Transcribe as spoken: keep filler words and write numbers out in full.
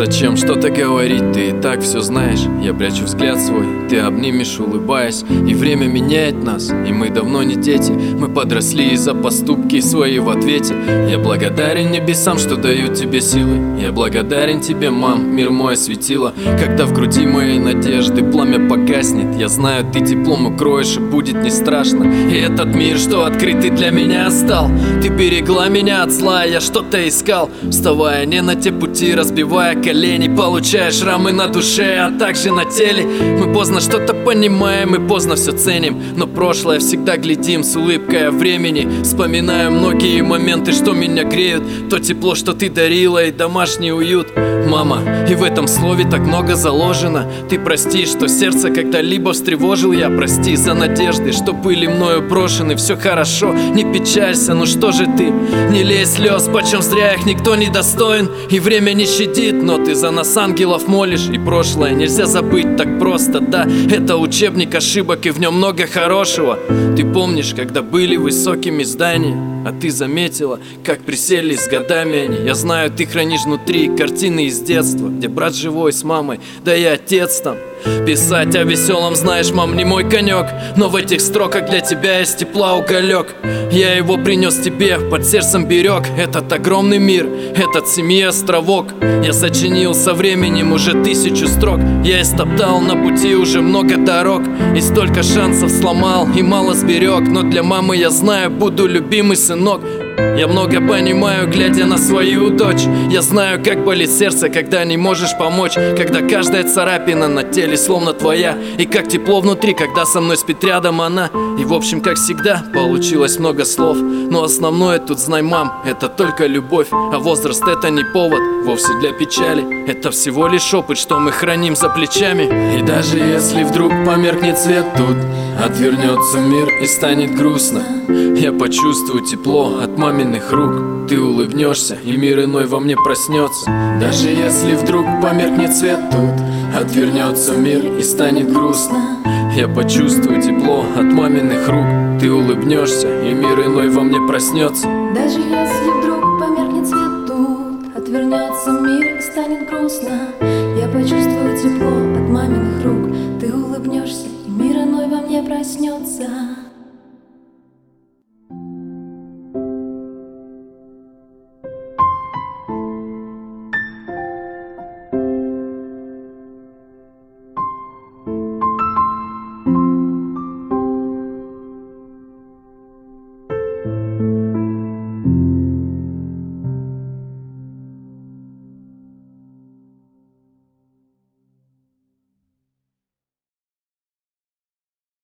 зачем что-то говорить, ты и так все знаешь. Я прячу взгляд свой, ты обнимешь, улыбаясь. И время меняет нас, и мы давно не дети. Мы подросли из-за поступки свои в ответе. Я благодарен небесам, что дают тебе силы. Я благодарен тебе, мам, мир мой осветила. Когда в груди моей надежды пламя погаснет, я знаю, ты теплом укроешь, и будет не страшно. И этот мир, что открытый для меня стал, ты берегла меня от зла, я что-то искал. Вставая не на те пути, разбивая колени, получая шрамы на душе, а также на теле. Мы поздно что-то понимаем и поздно все ценим, но прошлое всегда глядим с улыбкой о времени. Вспоминаю многие моменты, что меня греют, то тепло, что ты дарила, и домашний уют. Мама, и в этом слове так много заложено. Ты прости, что сердце когда-либо встревожил я. Прости за надежды, что были мною брошены. Все хорошо, не печалься, ну что же ты? Не лей слез, почем зря их никто не достоин. И время не щадит, но ты за нас ангелов молишь. И прошлое нельзя забыть так просто, да. Это учебник ошибок, и в нем много хорошего. Ты помнишь, когда были высокими здания, а ты заметила, как присели с годами они. Я знаю, ты хранишь внутри картины из детства, где брат живой с мамой, да и отец там. Писать о веселом, знаешь, мам, не мой конек, но в этих строках для тебя есть тепла уголек. Я его принес тебе, под сердцем берег этот огромный мир, этот семьи островок. Я сочинил со временем уже тысячу строк. Я истоптал на пути уже много дорог, и столько шансов сломал, и мало сберег. Но для мамы я знаю, буду любимый сынок. Я много понимаю, глядя на свою дочь. Я знаю, как болит сердце, когда не можешь помочь, когда каждая царапина на теле словно твоя, и как тепло внутри, когда со мной спит рядом она. И в общем, как всегда, получилось много слов, но основное тут, знай, мам, это только любовь. А возраст — это не повод вовсе для печали, это всего лишь опыт, что мы храним за плечами. И даже если вдруг померкнет свет тут, отвернется мир и станет грустно, я почувствую тепло от маминых рук. Ты улыбнешься, и мир иной во мне проснется. Даже если вдруг померкнет свет тут, отвернется мир и станет грустно, я почувствую тепло от маминых рук. Ты улыбнешься, и мир иной во мне проснется. Даже если